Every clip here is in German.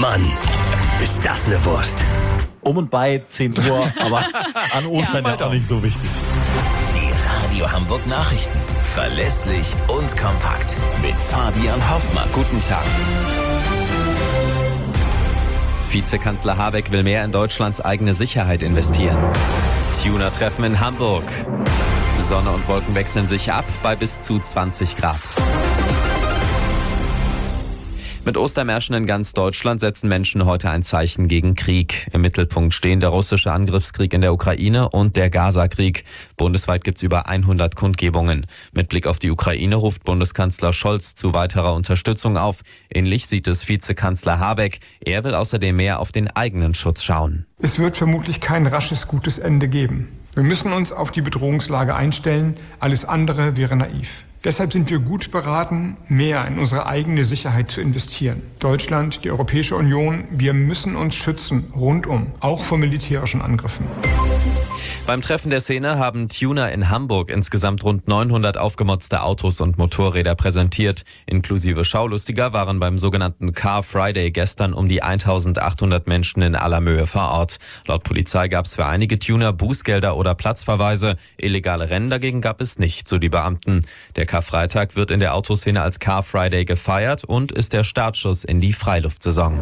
Mann, ist das eine Wurst. Um und bei 10 Uhr, aber an Ostern ja auch nicht so wichtig. Die Radio Hamburg Nachrichten. Verlässlich und kompakt. Mit Fabian Hoffmann. Guten Tag. Vizekanzler Habeck will mehr in Deutschlands eigene Sicherheit investieren. Tuner-Treffen in Hamburg. Sonne und Wolken wechseln sich ab bei bis zu 20 Grad. Mit Ostermärschen in ganz Deutschland setzen Menschen heute ein Zeichen gegen Krieg. Im Mittelpunkt stehen der russische Angriffskrieg in der Ukraine und der Gaza-Krieg. Bundesweit gibt's über 100 Kundgebungen. Mit Blick auf die Ukraine ruft Bundeskanzler Scholz zu weiterer Unterstützung auf. Ähnlich sieht es Vizekanzler Habeck. Er will außerdem mehr auf den eigenen Schutz schauen. Es wird vermutlich kein rasches, gutes Ende geben. Wir müssen uns auf die Bedrohungslage einstellen. Alles andere wäre naiv. Deshalb sind wir gut beraten, mehr in unsere eigene Sicherheit zu investieren. Deutschland, die Europäische Union, wir müssen uns schützen, rundum, auch vor militärischen Angriffen. Beim Treffen der Szene haben Tuner in Hamburg insgesamt rund 900 aufgemotzte Autos und Motorräder präsentiert. Inklusive Schaulustiger waren beim sogenannten Car Friday gestern um die 1800 Menschen in aller Mühe vor Ort. Laut Polizei gab es für einige Tuner Bußgelder oder Platzverweise. Illegale Rennen dagegen gab es nicht, so die Beamten. Der Karfreitag wird in der Autoszene als Car Friday gefeiert und ist der Startschuss in die Freiluftsaison.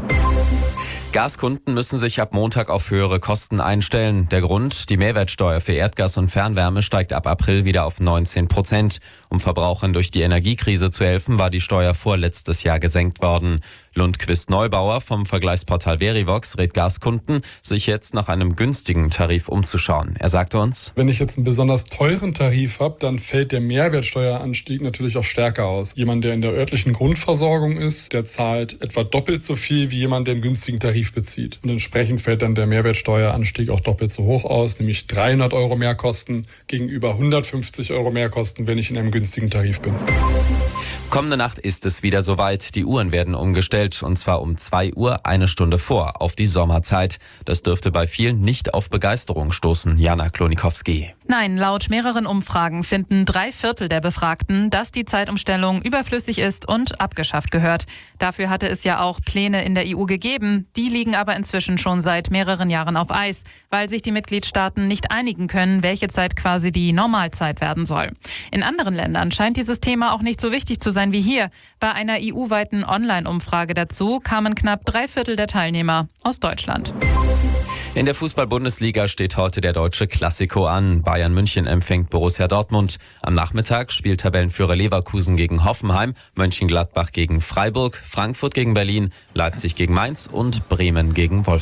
Gaskunden müssen sich ab Montag auf höhere Kosten einstellen. Der Grund: die Mehrwertsteuer für Erdgas und Fernwärme steigt ab April wieder auf 19%. Um Verbrauchern durch die Energiekrise zu helfen, war die Steuer vorletztes Jahr gesenkt worden. Lundquist-Neubauer vom Vergleichsportal Verivox rät Gaskunden, sich jetzt nach einem günstigen Tarif umzuschauen. Er sagte uns: Wenn ich jetzt einen besonders teuren Tarif habe, dann fällt der Mehrwertsteueranstieg natürlich auch stärker aus. Jemand, der in der örtlichen Grundversorgung ist, der zahlt etwa doppelt so viel wie jemand, der einen günstigen Tarif bezieht. Und entsprechend fällt dann der Mehrwertsteueranstieg auch doppelt so hoch aus, nämlich 300 € Mehrkosten gegenüber 150 € Mehrkosten, wenn ich in einem günstigen Tarif bin. Kommende Nacht ist es wieder soweit. Die Uhren werden umgestellt, und zwar um 2 Uhr, eine Stunde vor, auf die Sommerzeit. Das dürfte bei vielen nicht auf Begeisterung stoßen. Jana Klonikowski. Nein, laut mehreren Umfragen finden 3/4 der Befragten, dass die Zeitumstellung überflüssig ist und abgeschafft gehört. Dafür hatte es ja auch Pläne in der EU gegeben. Die liegen aber inzwischen schon seit mehreren Jahren auf Eis, weil sich die Mitgliedstaaten nicht einigen können, welche Zeit quasi die Normalzeit werden soll. In anderen Ländern scheint dieses Thema auch nicht so wichtig zu sein wie hier. Bei einer EU-weiten Online-Umfrage dazu kamen knapp 3/4 der Teilnehmer aus Deutschland. In der Fußball-Bundesliga steht heute der deutsche Klassiko an. Bayern München empfängt Borussia Dortmund. Am Nachmittag spielt Tabellenführer Leverkusen gegen Hoffenheim, Mönchengladbach gegen Freiburg, Frankfurt gegen Berlin, Leipzig gegen Mainz und Bremen gegen Wolfsburg.